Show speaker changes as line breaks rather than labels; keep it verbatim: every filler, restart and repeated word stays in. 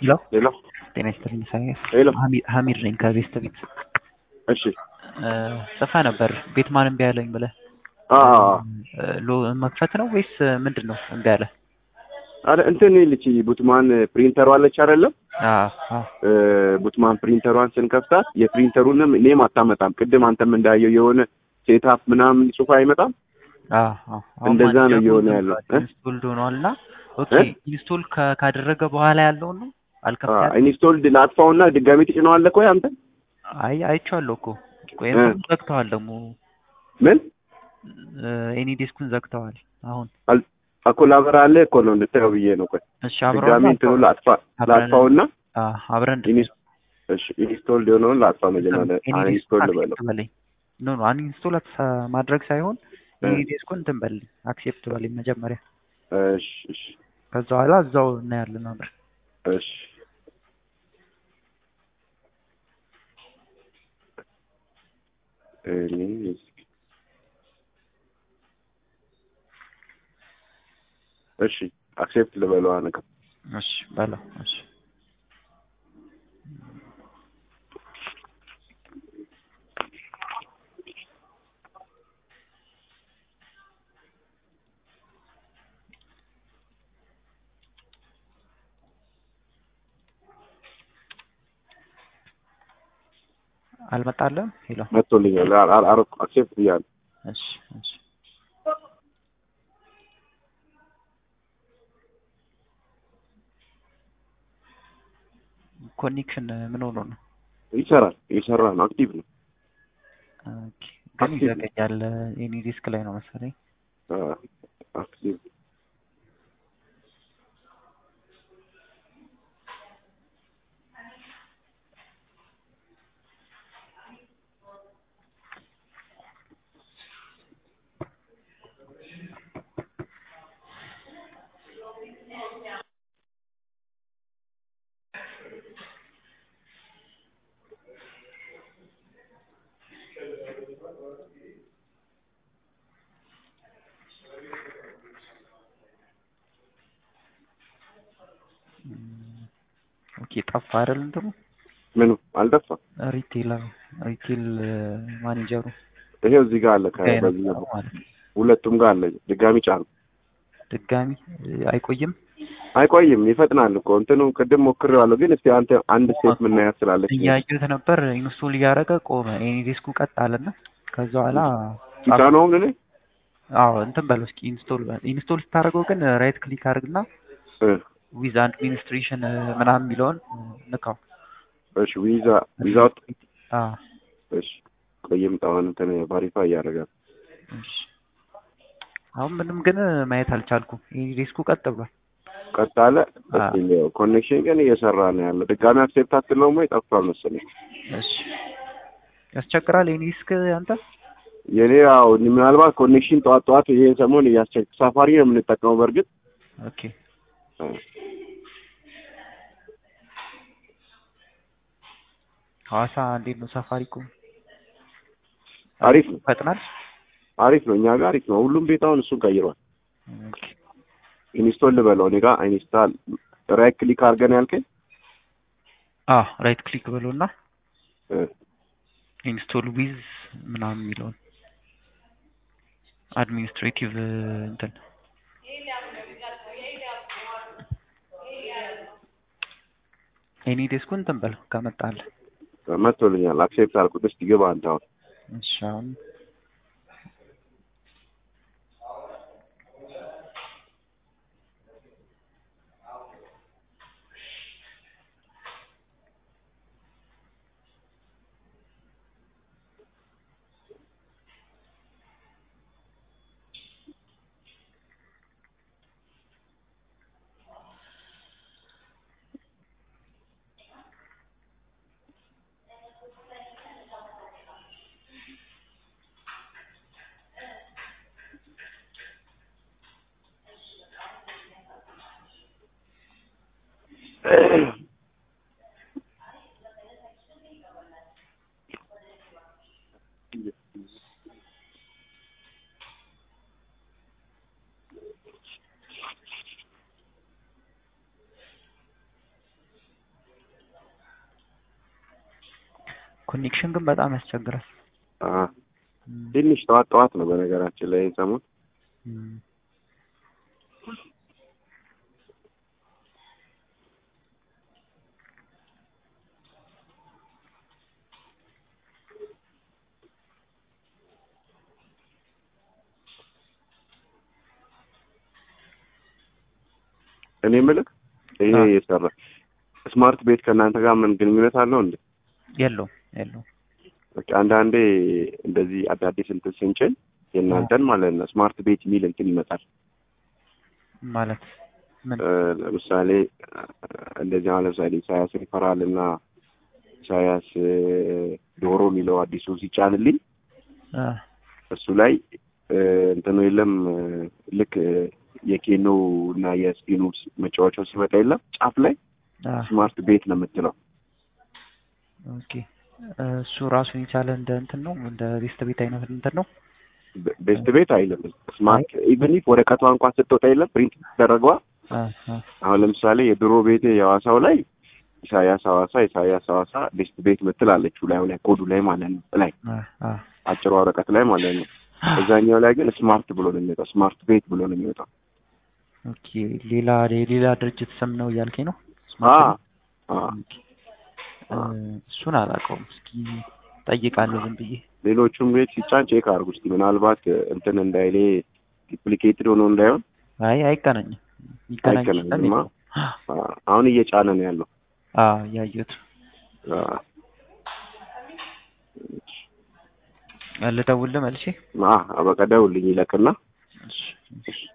ሄሎ
ሄሎ
ጤና ይስጥልኝ ኢሳያስ።
ሄሎ
ሀሚድ ነኝ ከቤስት ቤት።
እሺ
ጽፈ ነበር ቤት ማን እምቢ አለኝ ብለህ
አ
ሎ መክፈት ነው ወይስ ምንድን ነው እምቢ አለ?
አረ እንትን ልቺ ቡትማን ፕሪንተሯ አለች አይደለም?
አዎ አዎ
ቡትማን ፕሪንተሯን ስንከፍታት የፕሪንተሩንም ኔም አታመጣም። ቅድም አንተም እንዳየው የሆነ ሴትአፕ ምናምን ጽሑፍ አይመጣም።
አዎ አዎ
እንደዛ ነው እየሆነ ያለው።
ኢንስቶልድ ሆኗልና ኦኬ ኢንስቶል ካደረገ በኋላ ያለው ነው አልከፍታም።
ኢንስቶልድ ላጥፋውና ድጋሚ ትጭነዋለህ ቆይ አንተ?
አይ አይቼዋለሁ እኮ ቆይ እንትኑን ዘግተዋል ደግሞ
ምን
ኤኒ ዲስኩን ዘግተዋል አሁን
እኮ ላበራለ እኮ ነው እንድታየው ብዬ ነው። ቆይ
እሺ አብረን
ድጋሚ እንትኑ ላጥፋ ላጥፋውና
አዎ አብረን
እሺ ኢንስቶልድ የሆነውን ላጥፋ መጀመሪያ አንኢንስቶል በለው።
ኖ ኖ አንኢንስቶል ማድረግ ሳይሆን ኤኒ ዲስኩን እንትን በልኝ አክሴፕት በልኝ መጀመሪያ።
እሺ እሺ
ከዛ በኋላ እዛው እናያለን አብረን።
እሺ እኔ እሺ አክሴፕት ልበለው አንක
እሺ በለው እሺ አልመጣለም። ሄሎ
መጥቶልኛል። አረ አክሴፕት ብያለሁ።
እሺ እሺ ኮኔክሽን ምን ሆኖ ነው?
ይሰራል ይሰራ ነው አክቲቭ ነው።
ኦኬ ግን ይዘገያል። ኤኒ ዲስክ ላይ ነው መሰለኝ።
አዎ አክቲቭ
ኦኬ ጠፋ አይደል? እንትኑ
ምኑ አልጠፋም።
ሪቴል ሪቴል ማኔጀሩ
ይሄው እዚህ ጋር አለ። ከበዚህ ሁለቱም ጋር አለ። ድጋሚ ጫን።
ድጋሚ አይቆይም
አይቆይም ይፈጥናል እኮ እንትኑ ቅድም ሞክሬዋለሁ። ግን እስቲ አንተ አንድ ስቴፕ ምን ያህል ስላለች
እያየሁት ነበር። ኢንስቶል እያደረገ ቆመ። ኤኒ ዲስኩ ቀጥ አለና ከዛ በኋላ
ጫነው ምን
አዎ እንትን በለው እስኪ ኢንስቶል ኢንስቶል ስታደርገው ግን ራይት ክሊክ አድርግና ዊዝ አድሚኒስትሬሽን ምናምን የሚለውን ንካው።
እሺ ዊዛ ዊዛውት
አዎ
እሺ ቆይም ጣውን እንትን ቫሪፋይ ያደርጋል።
እሺ አሁን ምንም ግን ማየት አልቻልኩም። ኤኒ ዲስኩ ቀጥ ብሏል።
ቀጥ አለ። እስቲ ኮኔክሽን ግን እየሰራ ነው ያለው። ድጋሚ አክሴፕት አትለውም ወይ? ጠፍቷል መሰለኝ።
እሺ ያስቸግራል ኤኒ ዲስክ አንተ?
የኔ ያው ምናልባት ኮኔክሽን ጠዋት ጠዋት ይሄን ሰሞን እያስቸግ ሳፋሪ ነው የምንጠቀመው በርግጥ።
ኦኬ ሐዋሳ እንዴት ነው ሳፋሪኮም?
አሪፍ ነው
ፈጥናል።
አሪፍ ነው እኛ ጋር አሪፍ ነው። ሁሉም ቤት አሁን እሱን ቀይሯል።
ኦኬ
ኢንስቶል ልበለው እኔ ጋር ኢንስታል ራይት ክሊክ አድርገን ያልከኝ?
አዎ ራይት ክሊክ በለውና ኢንስቶል ዊዝ ምናምን የሚለውን አድሚኒስትሬቲቭ እንትን ኤኒ ዲስኩን እንትን በለው ከመጣልህ።
መጥቶልኛል። አክሴፕት አልኩት። እስቲ ግባ አንተ አሁን።
እሺ አሁን ኮኔክሽን ግን በጣም ያስቸግራል።
አዎ ትንሽ ጠዋት ጠዋት ነው በነገራችን ላይ ሰሞን እኔ የምልህ ይሄ የሰራ ስማርት ቤት ከእናንተ ጋር ምን ግንኙነት አለው እንዴ?
የለውም የለውም።
በቃ አንዳንዴ እንደዚህ አዳዲስ እንትን ስንጭን የእናንተን ማለት ነው ስማርት ቤት የሚል እንትን ይመጣል
ማለት ምን?
ለምሳሌ እንደዚህ አለ ለምሳሌ ኢሳያስ ሪፈራል እና ኢሳያስ ዶሮ የሚለው አዲሱ ሲጫንልኝ እሱ ላይ እንትኑ የለም ልክ የኬኖ እና የስፒኑ መጫወቻው ሲመጣ የለም ጫፍ ላይ ስማርት ቤት ነው የምትለው።
ኦኬ እሱ ራሱን የቻለ እንደ እንትን ነው እንደ ቤስት ቤት አይነት እንትን ነው።
ቤስት ቤት አይደለም ስማርት ኢቭን ኢፍ ወረቀቷ እንኳን ስትወጣ የለም ፕሪንት ተደረገዋ። አሁን ለምሳሌ የድሮ ቤት የሐዋሳው ላይ ኢሳያስ ሐዋሳ ኢሳያስ ሐዋሳ ቤስት ቤት ምትላለች ላይ ላይ ኮዱ ላይ ማለት ነው ላይ አጭሯ ወረቀት ላይ ማለት ነው። እዛኛው ላይ ግን ስማርት ብሎ ነው የሚወጣው ስማርት ቤት ብሎ ነው የሚወጣው።
ኦኬ ሌላ ሌላ ድርጅት ስም ነው እያልከኝ ነው?
አዎ አዎ
እሱን አላውቀውም። እስኪ ጠይቃለሁ ዝም ብዬ።
ሌሎቹም ቤት ሲጫን ቼክ አድርጉ እስኪ ምናልባት እንትን እንዳይሌ ዱፕሊኬትድ ሆኖ እንዳይሆን።
አይ አይገናኝም። ይገናኝም።
አሁን እየጫነ ነው ያለው።
አዎ ያየሁት። አዎ ልደውልልህ መልሼ?
አዎ በቃ ደውልልኝ ይለቅና።
እሺ